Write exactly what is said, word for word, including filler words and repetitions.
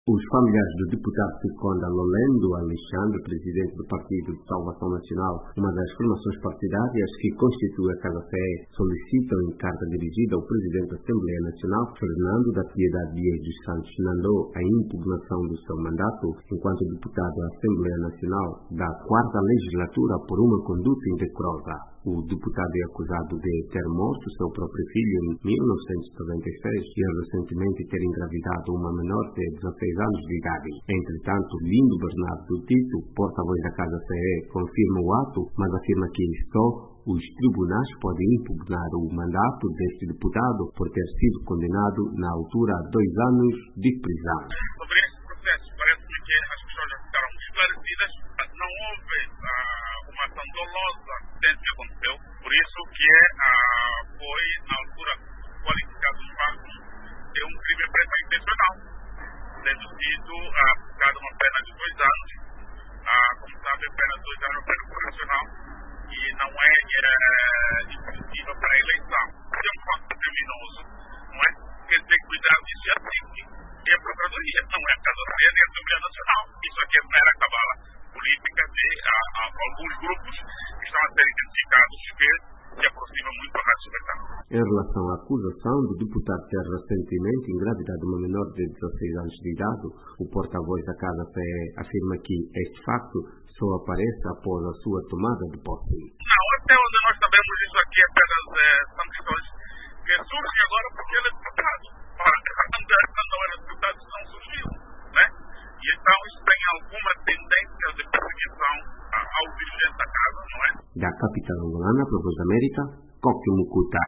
Os familiares do deputado Seconda Lolendo Alexandre, presidente do Partido de Salvação Nacional, uma das formações partidárias que constitui a Casa Fé, solicitam em carta dirigida ao presidente da Assembleia Nacional, Fernando da Piedade Dias dos Santos Nandô, a impugnação do seu mandato enquanto deputado da Assembleia Nacional da quarta legislatura por uma conduta indecorosa. O deputado é acusado de ter morto seu próprio filho em mil novecentos e noventa e seis e recentemente ter engravidado uma menor de dezesseis anos de idade. Entretanto, Lindo Bernardo Tito, porta-voz da Casa C E, confirma o ato, mas afirma que só os tribunais podem impugnar o mandato deste deputado por ter sido condenado na altura a dois anos de prisão. Sobre este processo, parece-me que as pessoas já ficaram esclarecidas. Não houve ah, uma ação dolosa desde que aconteceu, por isso que é, ah, foi, na altura, qualificado os fatos de um crime intencional, tendo sido aplicada uma pena de dois anos, ah, como sabe, a pena de dois anos é pena correcional e não é, é inclusiva para a eleição. É um fato criminoso, não é? Quer dizer, cuidar disso é assim, e a Procuradoria não é a Casa C E nem a Assembleia Nacional. Isso aqui é mera cabala política de a, a, alguns grupos que estão a ser identificados que se aproximam muito da Rádio Libertad. Em relação à acusação do deputado ter recentemente engravidado uma menor de dezesseis anos de idade, o porta-voz da Casa F E afirma que este facto só aparece após a sua tomada de posse. Não, até onde nós sabemos, isso aqui é apenas é, são questões que surgem agora porque ele é deputado. Ora, quando não era deputado, isso não surgiu, né? E então isso tem alguma tendência de perseguição ao dirigente da casa, não é? Da capital angolana, para a Voz da América, Cóquio Mucuta.